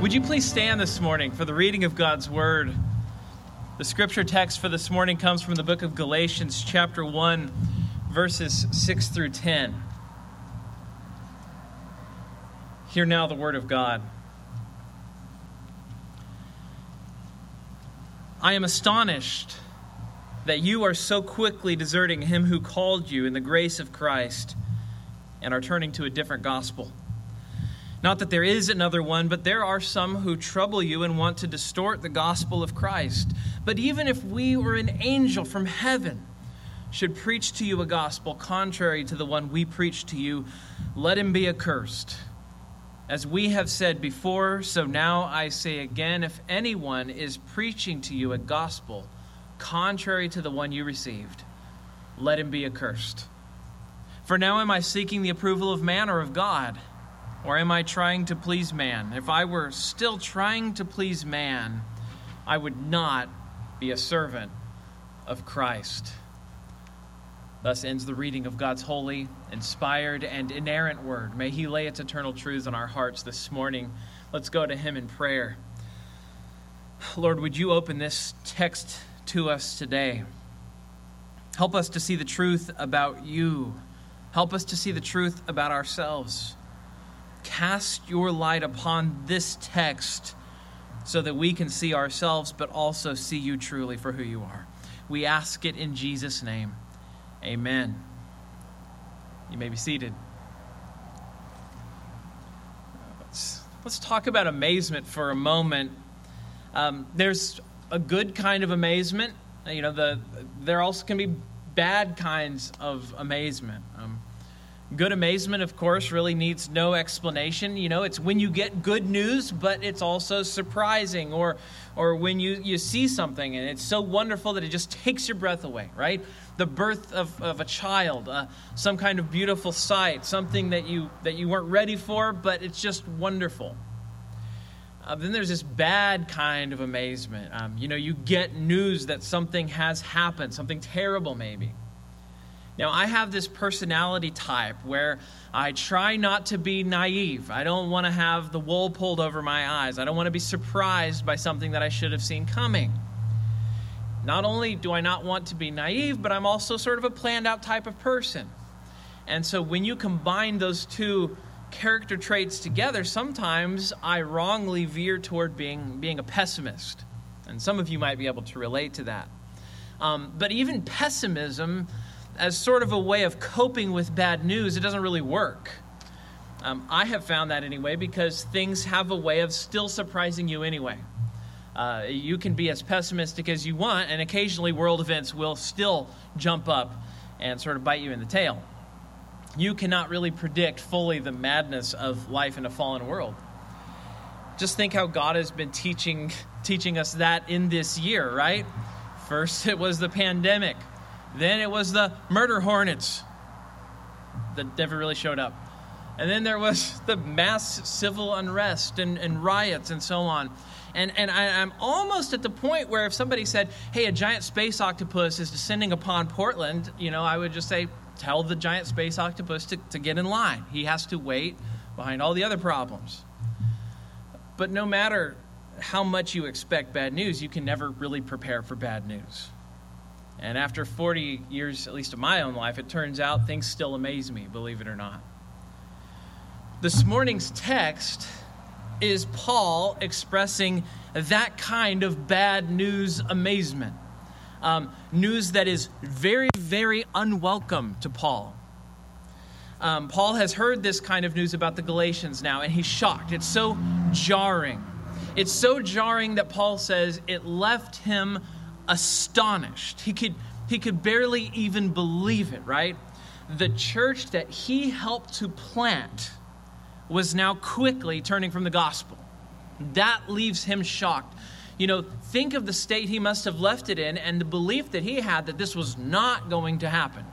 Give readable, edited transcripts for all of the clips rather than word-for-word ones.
Would you please stand this morning for the reading of God's Word? The scripture text for this morning comes from the book of Galatians, chapter 1, verses 6 through 10. Hear now the Word of God. I am astonished that you are so quickly deserting him who called you in the grace of Christ and are turning to a different gospel. Not that there is another one, but there are some who trouble you and want to distort the gospel of Christ. But even if we or an angel from heaven should preach to you a gospel contrary to the one we preach to you, let him be accursed. As we have said before, so now I say again, if anyone is preaching to you a gospel contrary to the one you received, let him be accursed. For now am I seeking the approval of man or of God? Or am I trying to please man? If I were still trying to please man, I would not be a servant of Christ. Thus ends the reading of God's holy, inspired, and inerrant word. May he lay its eternal truths on our hearts this morning. Let's go to him in prayer. Lord, would you open this text to us today? Help us to see the truth about you. Help us to see the truth about ourselves. Cast your light upon this text so that we can see ourselves, but also see you truly for who you are. We ask it in Jesus' name. Amen. You may be seated. Let's talk about amazement for a moment. There's a good kind of amazement. There also can be bad kinds of amazement. Good amazement, of course, really needs no explanation. It's when you get good news, but it's also surprising. Or when you see something and it's so wonderful that it just takes your breath away, right? The birth of a child, some kind of beautiful sight, something that you weren't ready for, but it's just wonderful. Then there's this bad kind of amazement. You get news that something has happened, something terrible maybe. Now, I have this personality type where I try not to be naive. I don't want to have the wool pulled over my eyes. I don't want to be surprised by something that I should have seen coming. Not only do I not want to be naive, but I'm also sort of a planned out type of person. And so when you combine those two character traits together, sometimes I wrongly veer toward being a pessimist. And some of you might be able to relate to that. But even pessimism, as sort of a way of coping with bad news, it doesn't really work. I have found that anyway, because things have a way of still surprising you anyway. You can be as pessimistic as you want, and occasionally world events will still jump up and sort of bite you in the tail. You cannot really predict fully the madness of life in a fallen world. Just think how God has been teaching us that in this year, right? First it was the pandemic. Then it was the murder hornets that never really showed up. And then there was the mass civil unrest and riots and so on. And I'm almost at the point where if somebody said, hey, a giant space octopus is descending upon Portland, I would just say, tell the giant space octopus to get in line. He has to wait behind all the other problems. But no matter how much you expect bad news, you can never really prepare for bad news. And after 40 years, at least of my own life, it turns out things still amaze me, believe it or not. This morning's text is Paul expressing that kind of bad news amazement. News that is very, very unwelcome to Paul. Paul has heard this kind of news about the Galatians now, and he's shocked. It's so jarring. It's so jarring that Paul says it left him astonished. He could barely even believe it, right? The church that he helped to plant was now quickly turning from the gospel. That leaves him shocked. Think of the state he must have left it in and the belief that he had that this was not going to happen.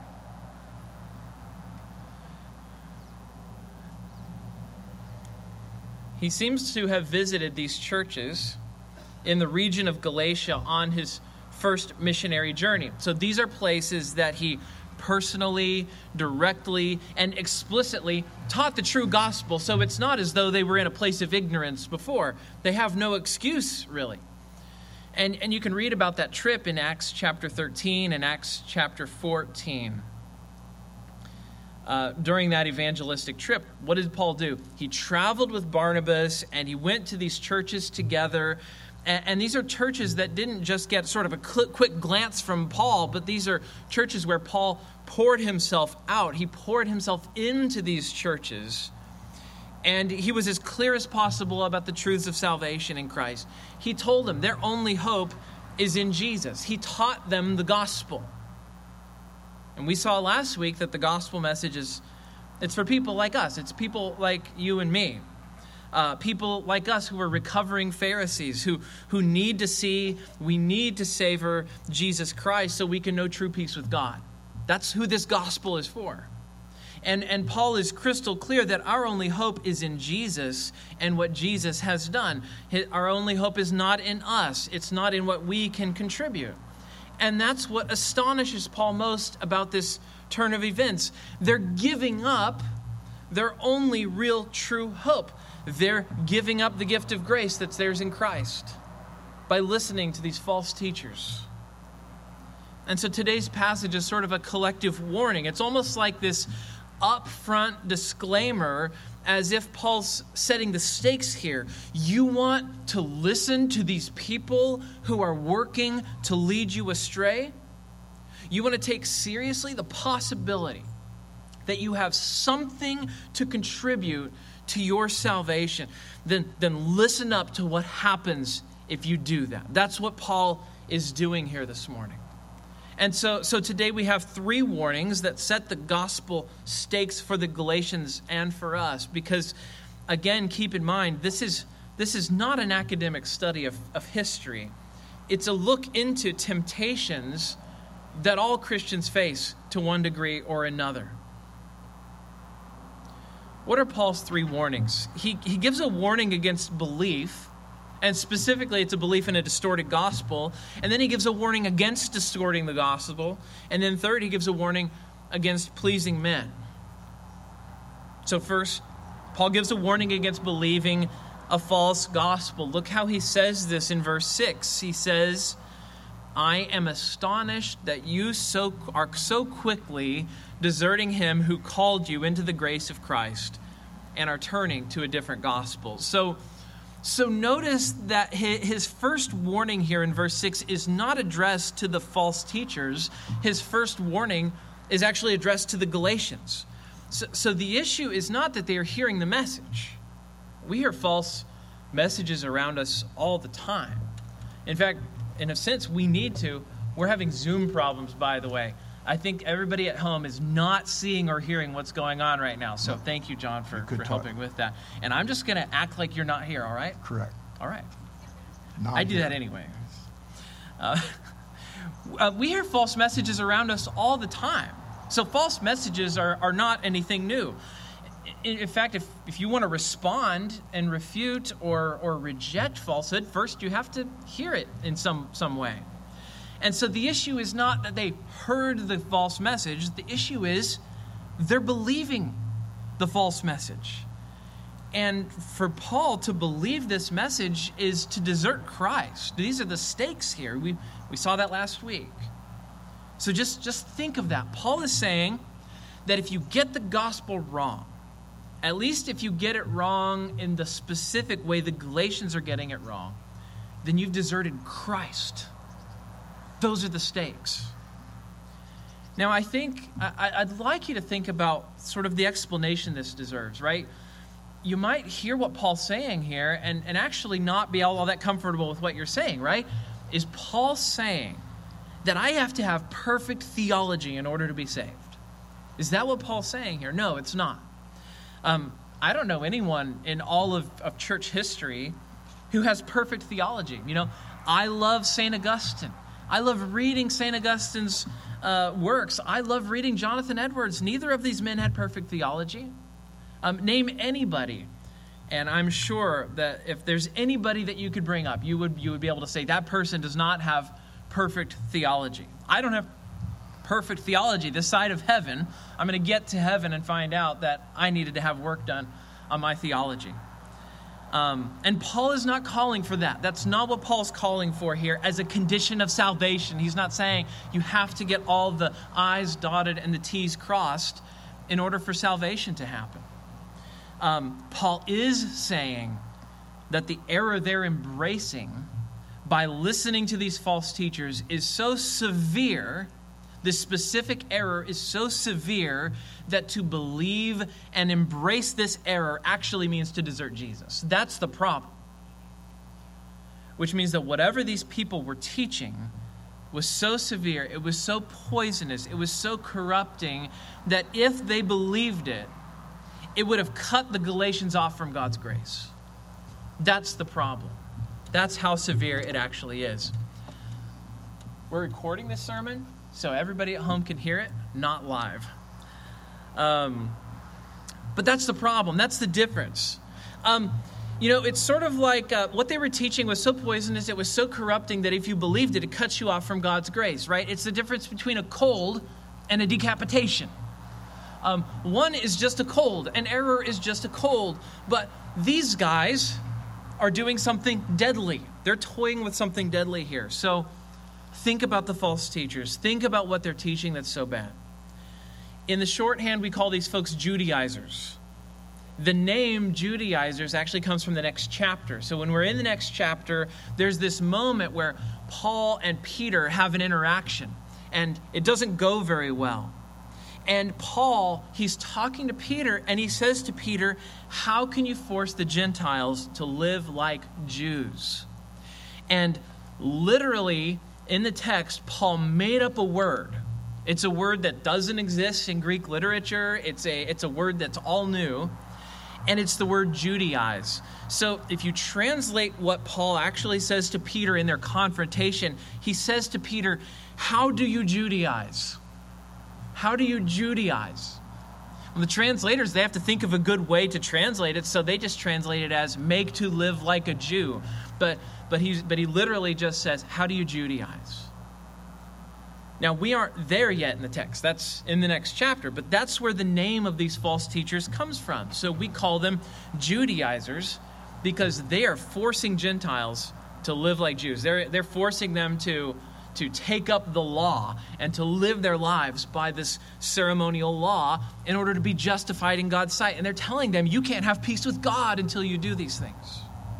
He seems to have visited these churches in the region of Galatia on his first missionary journey. So these are places that he personally, directly, and explicitly taught the true gospel. So it's not as though they were in a place of ignorance before. They have no excuse, really. And you can read about that trip in Acts chapter 13 and Acts chapter 14. During that evangelistic trip, what did Paul do? He traveled with Barnabas, and he went to these churches together. And these are churches that didn't just get sort of a quick glance from Paul, but these are churches where Paul poured himself out. He poured himself into these churches. And he was as clear as possible about the truths of salvation in Christ. He told them their only hope is in Jesus. He taught them the gospel. And we saw last week that the gospel message it's for people like us. It's people like you and me. People like us who are recovering Pharisees, who need to see, we need to savor Jesus Christ so we can know true peace with God. That's who this gospel is for. And Paul is crystal clear that our only hope is in Jesus and what Jesus has done. Our only hope is not in us. It's not in what we can contribute. And that's what astonishes Paul most about this turn of events. They're giving up their only real true hope. They're giving up the gift of grace that's theirs in Christ by listening to these false teachers. And so today's passage is sort of a collective warning. It's almost like this upfront disclaimer, as if Paul's setting the stakes here. You want to listen to these people who are working to lead you astray? You want to take seriously the possibility that you have something to contribute to your salvation? Then listen up to what happens if you do that. That's what Paul is doing here this morning. And so today we have 3 warnings that set the gospel stakes for the Galatians and for us. Because, again, keep in mind, this is not an academic study of history. It's a look into temptations that all Christians face to one degree or another. What are Paul's 3 warnings? He gives a warning against belief. And specifically, it's a belief in a distorted gospel. And then he gives a warning against distorting the gospel. And then third, he gives a warning against pleasing men. So first, Paul gives a warning against believing a false gospel. Look how he says this in verse 6. He says, I am astonished that you are so quickly deserting him who called you into the grace of Christ and are turning to a different gospel. So notice that his first warning here in verse 6 is not addressed to the false teachers. His first warning is actually addressed to the Galatians. So the issue is not that they are hearing the message. We hear false messages around us all the time. In fact, in a sense, we need to. We're having Zoom problems, by the way. I think everybody at home is not seeing or hearing what's going on right now. So thank you, John, for helping with that. And I'm just going to act like you're not here, all right? Correct. All right. I do that anyway. We hear false messages around us all the time. So false messages are not anything new. In fact, if you want to respond and refute or reject falsehood, first you have to hear it in some way. And so the issue is not that they heard the false message. The issue is they're believing the false message. And for Paul to believe this message is to desert Christ. These are the stakes here. We saw that last week. So just think of that. Paul is saying that if you get the gospel wrong, at least if you get it wrong in the specific way the Galatians are getting it wrong, then you've deserted Christ. Those are the stakes. Now, I think I'd like you to think about sort of the explanation this deserves, right? You might hear what Paul's saying here and actually not be all that comfortable with what you're saying, right? Is Paul saying that I have to have perfect theology in order to be saved? Is that what Paul's saying here? No, it's not. I don't know anyone in all of church history who has perfect theology. You know, I love St. Augustine. I love reading St. Augustine's works. I love reading Jonathan Edwards. Neither of these men had perfect theology. Name anybody, and I'm sure that if there's anybody that you could bring up, you would be able to say that person does not have perfect theology. I don't have perfect theology this side of heaven. I'm going to get to heaven and find out that I needed to have work done on my theology. And Paul is not calling for that. That's not what Paul's calling for here as a condition of salvation. He's not saying you have to get all the I's dotted and the T's crossed in order for salvation to happen. Paul is saying that the error they're embracing by listening to these false teachers is so severe, this specific error is so severe that to believe and embrace this error actually means to desert Jesus. That's the problem. Which means that whatever these people were teaching was so severe, it was so poisonous, it was so corrupting that if they believed it, it would have cut the Galatians off from God's grace. That's the problem. That's how severe it actually is. We're recording this sermon so everybody at home can hear it, not live. But that's the problem. That's the difference. It's sort of like what they were teaching was so poisonous, it was so corrupting that if you believed it, it cuts you off from God's grace, right? It's the difference between a cold and a decapitation. One is just a cold. An error is just a cold. But these guys are doing something deadly. They're toying with something deadly here. So think about the false teachers. Think about what they're teaching that's so bad. In the shorthand, we call these folks Judaizers. The name Judaizers actually comes from the next chapter. So when we're in the next chapter, there's this moment where Paul and Peter have an interaction, and it doesn't go very well. And Paul, he's talking to Peter, and he says to Peter, how can you force the Gentiles to live like Jews? And literally, in the text, Paul made up a word. It's a word that doesn't exist in Greek literature. It's a word that's all new. And it's the word Judaize. So if you translate what Paul actually says to Peter in their confrontation, he says to Peter, how do you Judaize? How do you Judaize? Well, the translators, they have to think of a good way to translate it, so they just translate it as make to live like a Jew. But he literally just says, how do you Judaize? Now, we aren't there yet in the text. That's in the next chapter, but that's where the name of these false teachers comes from. So we call them Judaizers because they are forcing Gentiles to live like Jews. They're forcing them to take up the law and to live their lives by this ceremonial law in order to be justified in God's sight. And they're telling them, you can't have peace with God until you do these things.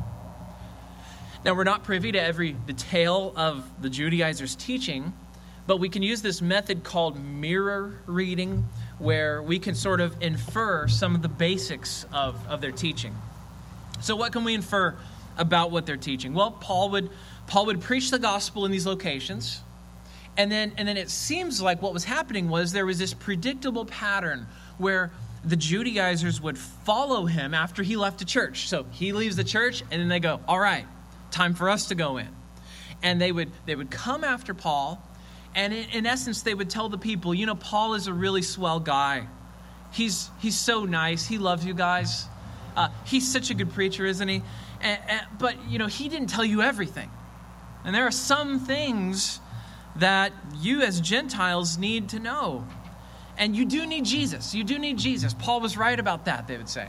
Now, we're not privy to every detail of the Judaizers' teaching, but we can use this method called mirror reading, where we can sort of infer some of the basics of their teaching. So what can we infer about what they're teaching? Well, Paul would preach the gospel in these locations, and then it seems like what was happening was there was this predictable pattern where the Judaizers would follow him after he left the church. So he leaves the church, and then they go, all right, time for us to go in. And they would come after Paul, and in essence, they would tell the people, Paul is a really swell guy. He's so nice. He loves you guys. He's such a good preacher, isn't he? But he didn't tell you everything. And there are some things that you as Gentiles need to know. And you do need Jesus. You do need Jesus. Paul was right about that, they would say.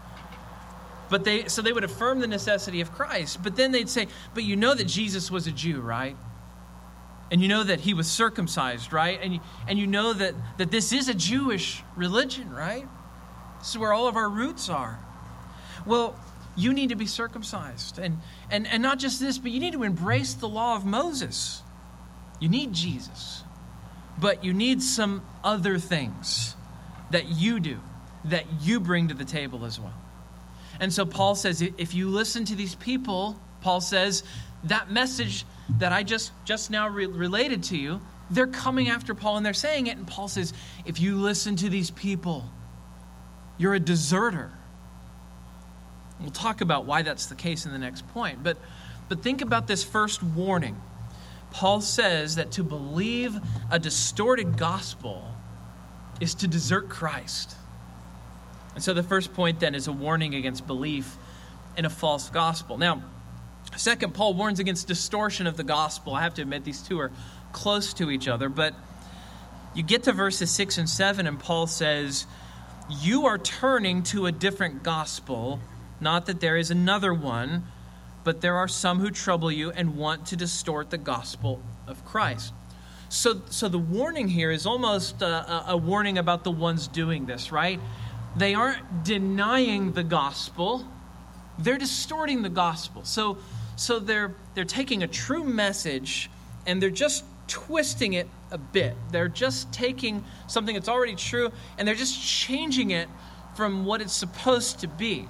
So they would affirm the necessity of Christ. But then they'd say, but you know that Jesus was a Jew, right? And you know that he was circumcised, right? And you know that this is a Jewish religion, right? This is where all of our roots are. Well, you need to be circumcised. And not just this, but you need to embrace the law of Moses. You need Jesus. But you need some other things that you do, that you bring to the table as well. And so Paul says, if you listen to these people, Paul says, that message that I just now related to you, they're coming after Paul and they're saying it. And Paul says, if you listen to these people, you're a deserter. We'll talk about why that's the case in the next point. But think about this first warning. Paul says that to believe a distorted gospel is to desert Christ. And so the first point then is a warning against belief in a false gospel. Now, second, Paul warns against distortion of the gospel. I have to admit these two are close to each other, but You get to verses 6 and 7, and Paul says, you are turning to a different gospel, not that there is another one, but there are some who trouble you and want to distort the gospel of Christ. So the warning here is almost a warning about the ones doing this, right? They aren't denying the gospel, they're distorting the gospel. So they're taking a true message and they're just twisting it a bit. They're just taking something that's already true and they're just changing it from what it's supposed to be.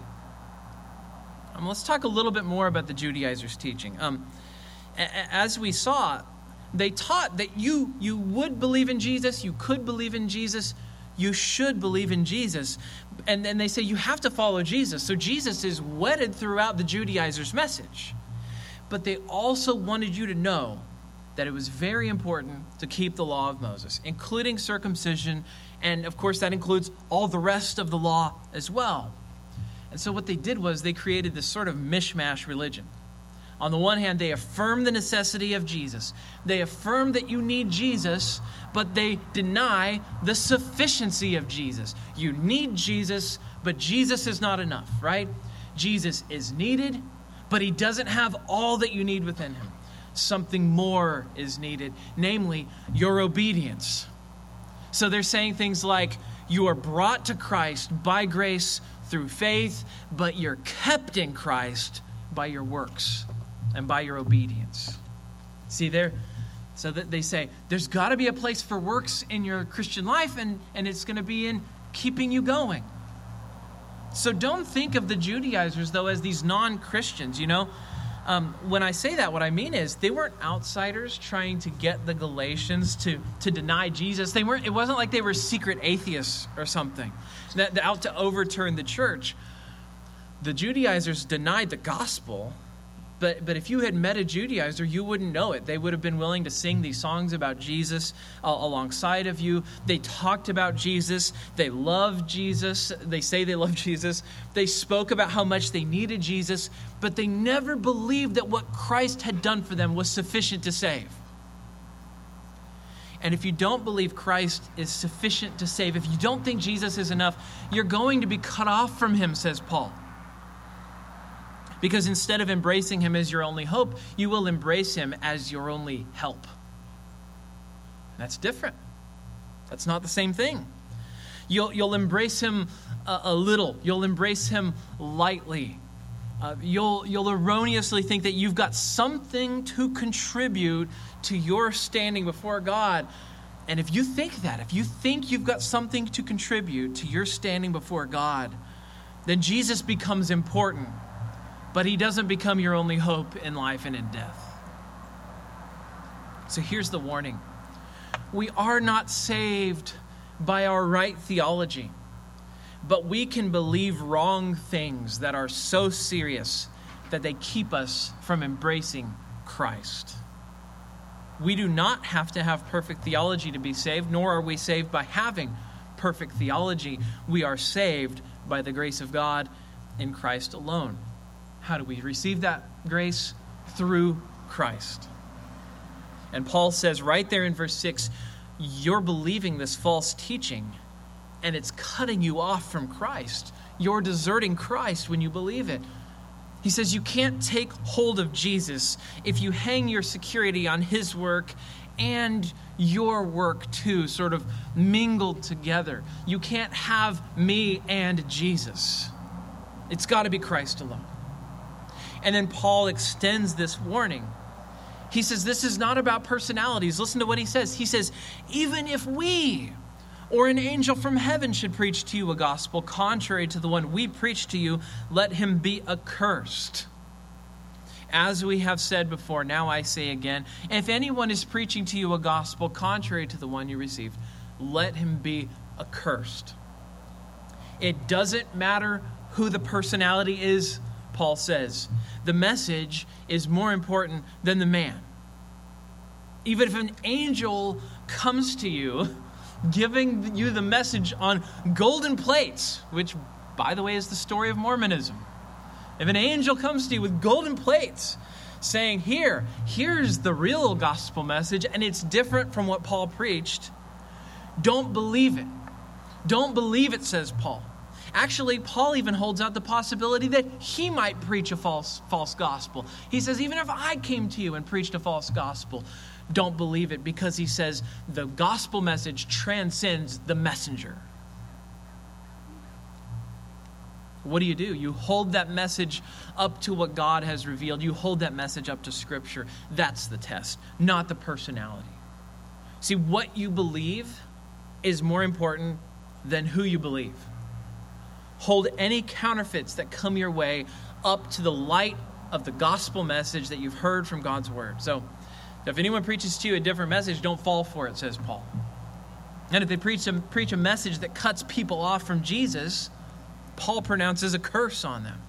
Let's talk a little bit more about the Judaizers' teaching. As we saw, they taught that you would believe in Jesus, you could believe in Jesus, you should believe in Jesus. And then they say you have to follow Jesus. So Jesus is wedded throughout the Judaizers' message. But they also wanted you to know that it was very important to keep the law of Moses, including circumcision. And of course, that includes all the rest of the law as well. And so what they did was they created this sort of mishmash religion. On the one hand, they affirm the necessity of Jesus. They affirm that you need Jesus, but they deny the sufficiency of Jesus. You need Jesus, but Jesus is not enough, right? Jesus is needed, but he doesn't have all that you need within him. Something more is needed, namely your obedience. So they're saying things like, you are brought to Christ by grace through faith, but you're kept in Christ by your works and by your obedience. See there? So that they say, there's got to be a place for works in your Christian life, and it's going to be in keeping you going. So don't think of the Judaizers, though, as these non-Christians, When I say that, what I mean is they weren't outsiders trying to get the Galatians to deny Jesus. It wasn't like they were secret atheists or something, that out to overturn the church. The Judaizers denied the gospel, but if you had met a Judaizer, you wouldn't know it. They would have been willing to sing these songs about Jesus alongside of you. They talked about Jesus. They loved Jesus. They say they love Jesus. They spoke about how much they needed Jesus, but they never believed that what Christ had done for them was sufficient to save. And if you don't believe Christ is sufficient to save, if you don't think Jesus is enough, you're going to be cut off from him, says Paul. Because instead of embracing him as your only hope, you will embrace him as your only help. That's different. That's not the same thing. You'll embrace him a little. You'll embrace him lightly. You'll erroneously think that you've got something to contribute to your standing before God. And if you think that, if you think you've got something to contribute to your standing before God, then Jesus becomes important. But he doesn't become your only hope in life and in death. So here's the warning. We are not saved by our right theology, but we can believe wrong things that are so serious that they keep us from embracing Christ. We do not have to have perfect theology to be saved, nor are we saved by having perfect theology. We are saved by the grace of God in Christ alone. How do we receive that grace? Through Christ. And Paul says right there in verse 6, you're believing this false teaching, and it's cutting you off from Christ. You're deserting Christ when you believe it. He says you can't take hold of Jesus if you hang your security on his work and your work too, sort of mingled together. You can't have me and Jesus. It's got to be Christ alone. And then Paul extends this warning. He says, this is not about personalities. Listen to what he says. He says, even if we or an angel from heaven should preach to you a gospel contrary to the one we preach to you, let him be accursed. As we have said before, now I say again, if anyone is preaching to you a gospel contrary to the one you received, let him be accursed. It doesn't matter who the personality is, Paul says. The message is more important than the man. Even if an angel comes to you, giving you the message on golden plates, which, by the way, is the story of Mormonism. If an angel comes to you with golden plates, saying, here's the real gospel message, and it's different from what Paul preached, Don't believe it. Don't believe it, says Paul. Actually, Paul even holds out the possibility that he might preach a false gospel. He says, even if I came to you and preached a false gospel, don't believe it, because he says the gospel message transcends the messenger. What do? You hold that message up to what God has revealed. You hold that message up to Scripture. That's the test, not the personality. See, what you believe is more important than who you believe. Hold any counterfeits that come your way up to the light of the gospel message that you've heard from God's word. So if anyone preaches to you a different message, don't fall for it, says Paul. And if they preach a message that cuts people off from Jesus, Paul pronounces a curse on them.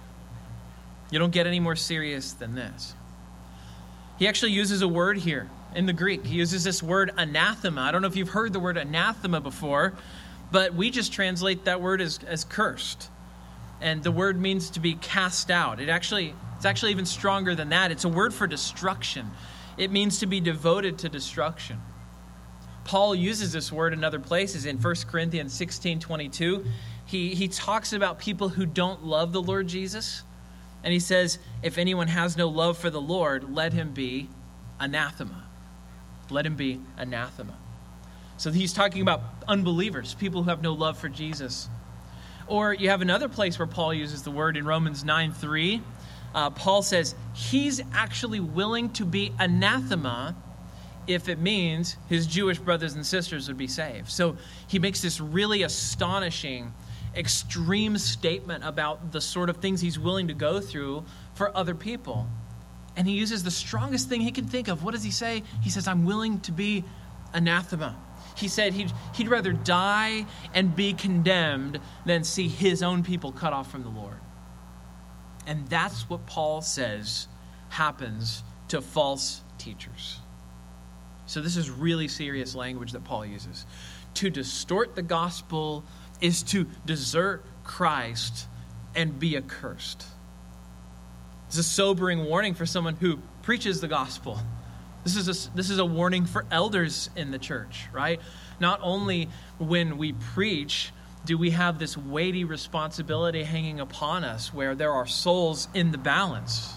You don't get any more serious than this. He actually uses a word here in the Greek. He uses this word anathema. I don't know if you've heard the word anathema before, but we just translate that word as cursed. And the word means to be cast out. It's actually even stronger than that. It's a word for destruction. It means to be devoted to destruction. Paul uses this word in other places. In 1 Corinthians 16:22, he talks about people who don't love the Lord Jesus. And he says, if anyone has no love for the Lord, let him be anathema. Let him be anathema. So he's talking about unbelievers, people who have no love for Jesus. Or you have another place where Paul uses the word in Romans 9:3. Paul says he's actually willing to be anathema if it means his Jewish brothers and sisters would be saved. So he makes this really astonishing, extreme statement about the sort of things he's willing to go through for other people. And he uses the strongest thing he can think of. What does he say? He says, I'm willing to be anathema. He said he'd rather die and be condemned than see his own people cut off from the Lord. And that's what Paul says happens to false teachers. So this is really serious language that Paul uses. To distort the gospel is to desert Christ and be accursed. It's a sobering warning for someone who preaches the gospel. This is a warning for elders in the church, right? Not only when we preach do we have this weighty responsibility hanging upon us where there are souls in the balance,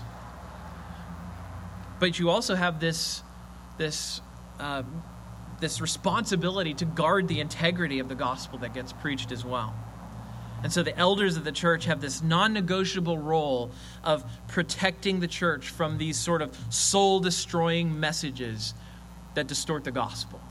but you also have this responsibility to guard the integrity of the gospel that gets preached as well. And so the elders of the church have this non-negotiable role of protecting the church from these sort of soul-destroying messages that distort the gospel.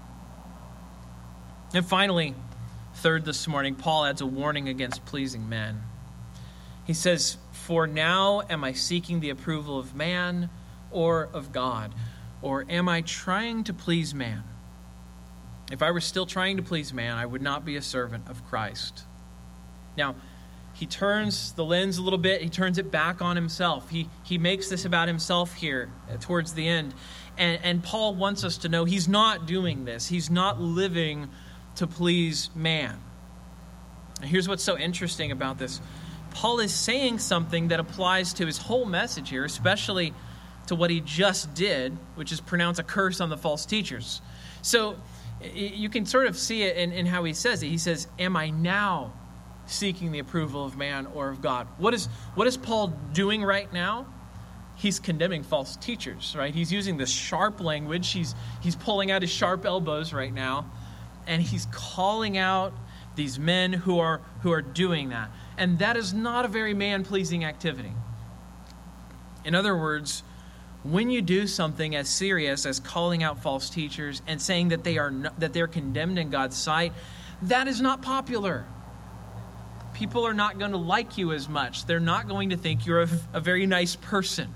And finally, third this morning, Paul adds a warning against pleasing men. He says, "For now am I seeking the approval of man or of God? Or am I trying to please man? If I were still trying to please man, I would not be a servant of Christ." Now, he turns the lens a little bit. He turns it back on himself. He makes this about himself here towards the end. And Paul wants us to know he's not doing this. He's not living to please man. And here's what's so interesting about this. Paul is saying something that applies to his whole message here, especially to what he just did, which is pronounce a curse on the false teachers. So you can sort of see it in how he says it. He says, am I now seeking the approval of man or of God? What is Paul doing right now? He's condemning false teachers, right? He's using this sharp language. He's pulling out his sharp elbows right now, and he's calling out these men who are doing that. And that is not a very man-pleasing activity. In other words, when you do something as serious as calling out false teachers and saying that they're condemned in God's sight, that is not popular. People are not going to like you as much. They're not going to think you're a very nice person.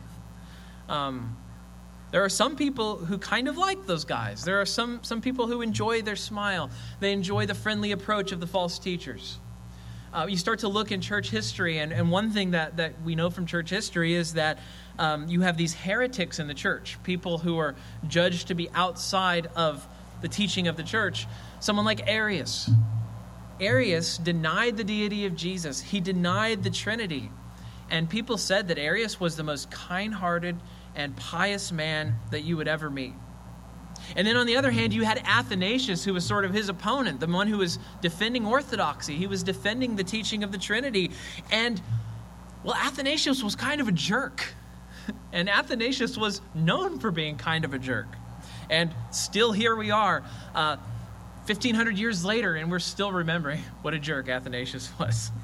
There are some people who kind of like those guys. There are some people who enjoy their smile. They enjoy the friendly approach of the false teachers. You start to look in church history, and one thing that we know from church history is that you have these heretics in the church, people who are judged to be outside of the teaching of the church. Someone like Arius. Arius denied the deity of Jesus. He denied the Trinity. And people said that Arius was the most kind-hearted and pious man that you would ever meet. And then on the other hand, you had Athanasius, who was sort of his opponent, the one who was defending orthodoxy. He was defending the teaching of the Trinity. And, well, Athanasius was kind of a jerk. And Athanasius was known for being kind of a jerk. And still here we are, 1,500 years later, and we're still remembering what a jerk Athanasius was.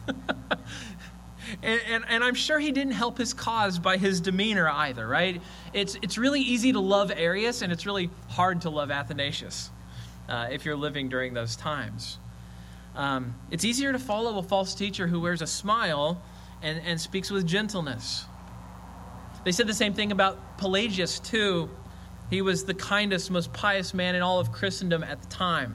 And I'm sure he didn't help his cause by his demeanor either, right? It's really easy to love Arius, and it's really hard to love Athanasius if you're living during those times. It's easier to follow a false teacher who wears a smile and speaks with gentleness. They said the same thing about Pelagius, too. He was the kindest, most pious man in all of Christendom at the time.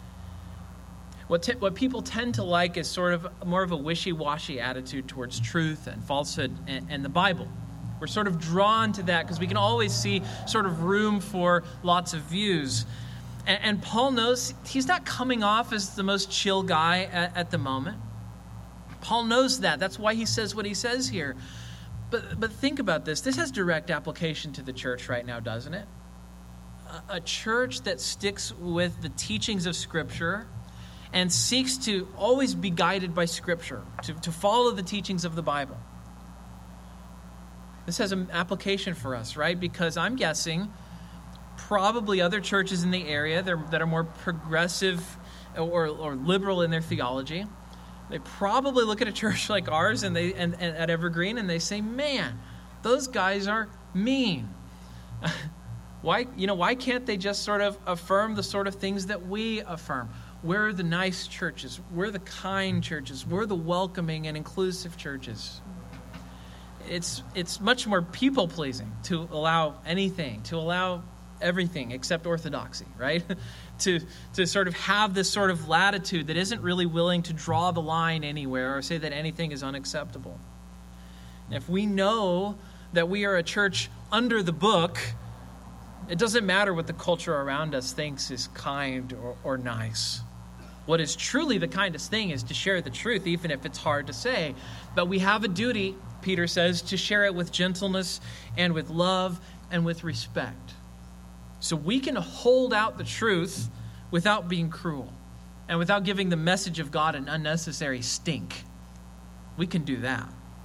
What people tend to like is sort of more of a wishy-washy attitude towards truth and falsehood and the Bible. We're sort of drawn to that because we can always see sort of room for lots of views. And Paul knows he's not coming off as the most chill guy at the moment. Paul knows that. That's why he says what he says here. But think about this. This has direct application to the church right now, doesn't it? A church that sticks with the teachings of Scripture and seeks to always be guided by Scripture, to follow the teachings of the Bible. This has an application for us, right? Because I'm guessing probably other churches in the area that are more progressive or liberal in their theology, they probably look at a church like ours and at Evergreen and they say, man, those guys are mean. Why can't they just sort of affirm the sort of things that we affirm? We're the nice churches. We're the kind churches. We're the welcoming and inclusive churches. It's much more people-pleasing to allow anything, to allow everything except orthodoxy, right? to sort of have this sort of latitude that isn't really willing to draw the line anywhere or say that anything is unacceptable. And if we know that we are a church under the book, it doesn't matter what the culture around us thinks is kind or nice. What is truly the kindest thing is to share the truth, even if it's hard to say. But we have a duty, Peter says, to share it with gentleness and with love and with respect. So we can hold out the truth without being cruel and without giving the message of God an unnecessary stink. We can do that.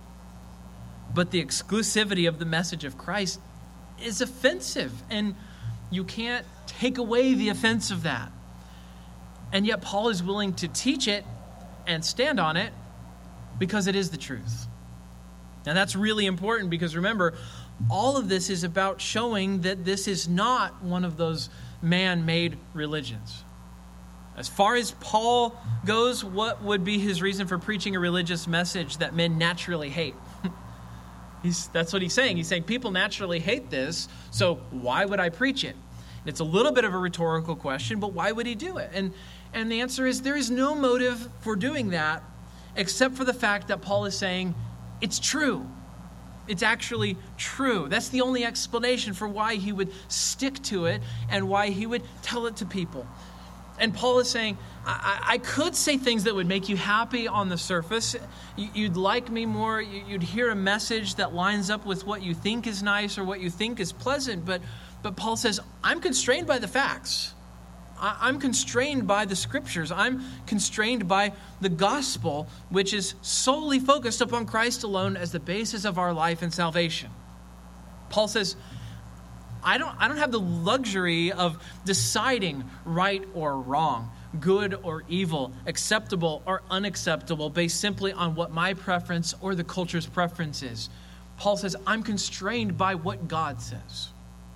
But the exclusivity of the message of Christ is offensive, and you can't take away the offense of that. And yet Paul is willing to teach it and stand on it because it is the truth. And that's really important because remember, all of this is about showing that this is not one of those man-made religions. As far as Paul goes, what would be his reason for preaching a religious message that men naturally hate? That's what he's saying. He's saying people naturally hate this, so why would I preach it? And it's a little bit of a rhetorical question, but why would he do it? And the answer is there is no motive for doing that except for the fact that Paul is saying it's true. It's actually true. That's the only explanation for why he would stick to it and why he would tell it to people. And Paul is saying, I could say things that would make you happy on the surface. You'd like me more. You'd hear a message that lines up with what you think is nice or what you think is pleasant. But Paul says, I'm constrained by the facts. I'm constrained by the Scriptures. I'm constrained by the gospel, which is solely focused upon Christ alone as the basis of our life and salvation. Paul says, I don't have the luxury of deciding right or wrong, good or evil, acceptable or unacceptable based simply on what my preference or the culture's preference is. Paul says, I'm constrained by what God says.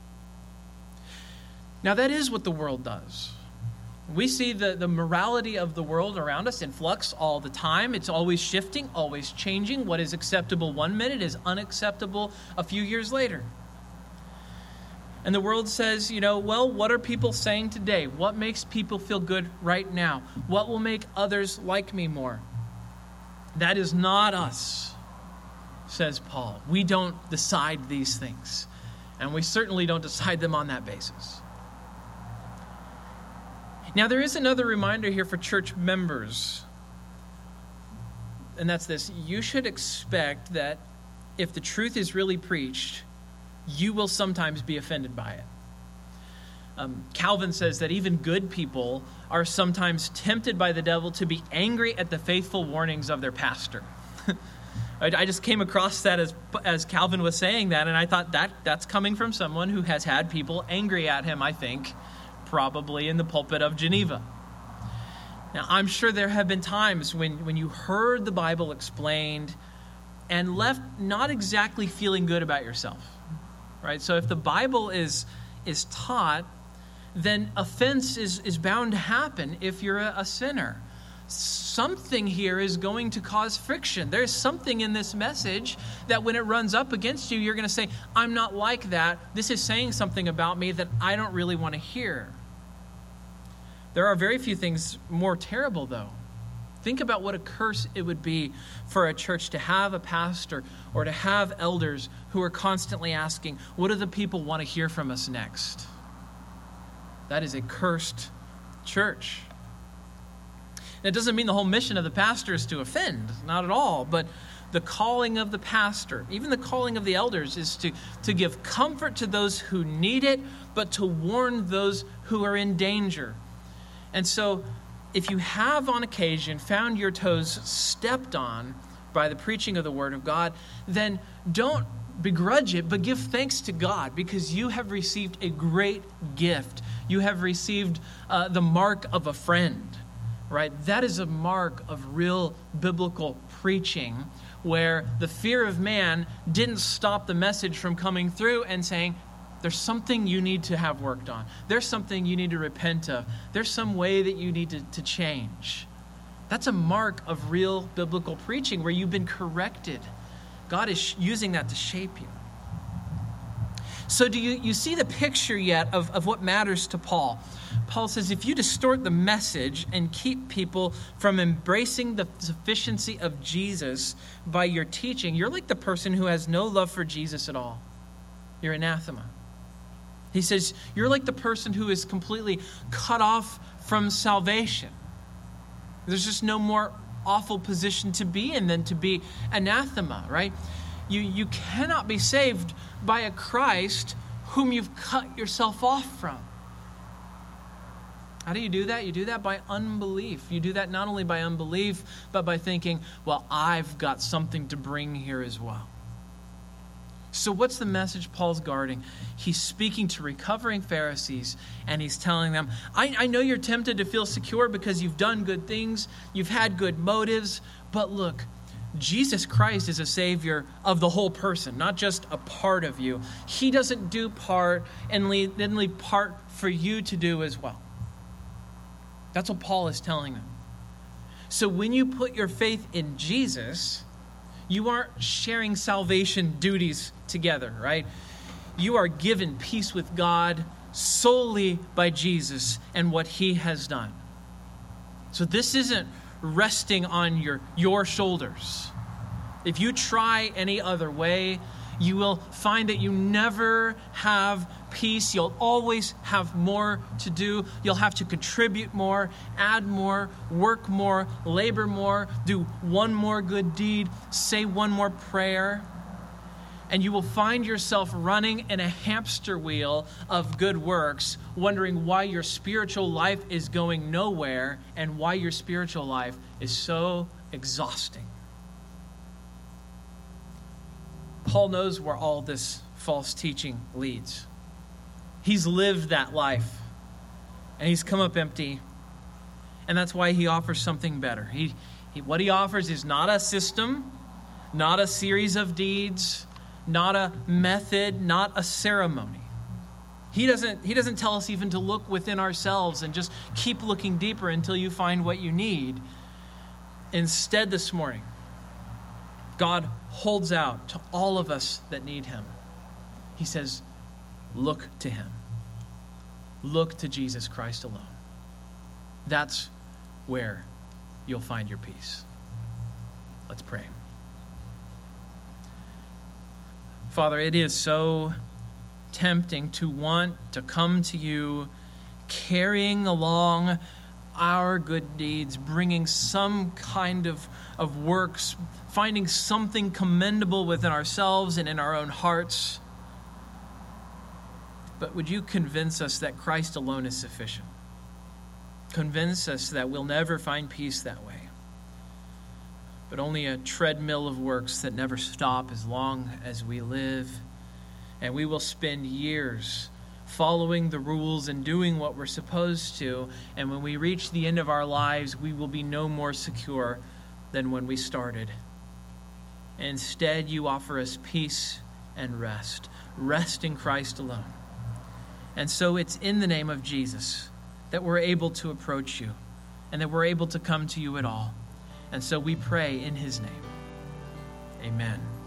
Now that is what the world does. We see the morality of the world around us in flux all the time. It's always shifting, always changing. What is acceptable 1 minute is unacceptable a few years later. And the world says, well, what are people saying today? What makes people feel good right now? What will make others like me more? That is not us, says Paul. We don't decide these things. And we certainly don't decide them on that basis. Now, there is another reminder here for church members. And that's this. You should expect that if the truth is really preached, you will sometimes be offended by it. Calvin says that even good people are sometimes tempted by the devil to be angry at the faithful warnings of their pastor. I just came across that as Calvin was saying that, and I thought that's coming from someone who has had people angry at him, I think, probably in the pulpit of Geneva. Now, I'm sure there have been times when you heard the Bible explained and left not exactly feeling good about yourself, right? So if the Bible is taught, then offense is bound to happen if you're a sinner. Something here is going to cause friction. There's something in this message that when it runs up against you, you're going to say, I'm not like that. This is saying something about me that I don't really want to hear. There are very few things more terrible, though. Think about what a curse it would be for a church to have a pastor or to have elders who are constantly asking, what do the people want to hear from us next? That is a cursed church. And it doesn't mean the whole mission of the pastor is to offend, not at all. But the calling of the pastor, even the calling of the elders, is to give comfort to those who need it, but to warn those who are in danger. And so if you have on occasion found your toes stepped on by the preaching of the Word of God, then don't begrudge it, but give thanks to God because you have received a great gift. You have received the mark of a friend, right? That is a mark of real biblical preaching where the fear of man didn't stop the message from coming through and saying, there's something you need to have worked on. There's something you need to repent of. There's some way that you need to change. That's a mark of real biblical preaching where you've been corrected. God is using that to shape you. So do you see the picture yet of what matters to Paul? Paul says, if you distort the message and keep people from embracing the sufficiency of Jesus by your teaching, you're like the person who has no love for Jesus at all. You're anathema. He says, you're like the person who is completely cut off from salvation. There's just no more awful position to be in than to be anathema, right? You cannot be saved by a Christ whom you've cut yourself off from. How do you do that? You do that by unbelief. You do that not only by unbelief, but by thinking, well, I've got something to bring here as well. So what's the message Paul's guarding? He's speaking to recovering Pharisees, and he's telling them, I know you're tempted to feel secure because you've done good things, you've had good motives, but look, Jesus Christ is a Savior of the whole person, not just a part of you. He doesn't do part and then leave part for you to do as well. That's what Paul is telling them. So when you put your faith in Jesus, you aren't sharing salvation duties together, right? You are given peace with God solely by Jesus and what he has done. So this isn't resting on your shoulders. If you try any other way, you will find that you never have peace. You'll always have more to do. You'll have to contribute more, add more, work more, labor more, do one more good deed, say one more prayer. And you will find yourself running in a hamster wheel of good works, wondering why your spiritual life is going nowhere and why your spiritual life is so exhausting. Paul knows where all this false teaching leads. He's lived that life, and he's come up empty, and that's why he offers something better. What he offers is not a system, not a series of deeds, not a method, not a ceremony. He doesn't tell us even to look within ourselves and just keep looking deeper until you find what you need. Instead, this morning, God holds out to all of us that need him. He says, look to him. Look to Jesus Christ alone. That's where you'll find your peace. Let's pray. Father, it is so tempting to want to come to you carrying along our good deeds, bringing some kind of works, finding something commendable within ourselves and in our own hearts. But would you convince us that Christ alone is sufficient? Convince us that we'll never find peace that way, but only a treadmill of works that never stop as long as we live. And we will spend years following the rules and doing what we're supposed to. And when we reach the end of our lives, we will be no more secure than when we started. Instead, you offer us peace and rest. Rest in Christ alone. And so it's in the name of Jesus that we're able to approach you and that we're able to come to you at all. And so we pray in his name. Amen.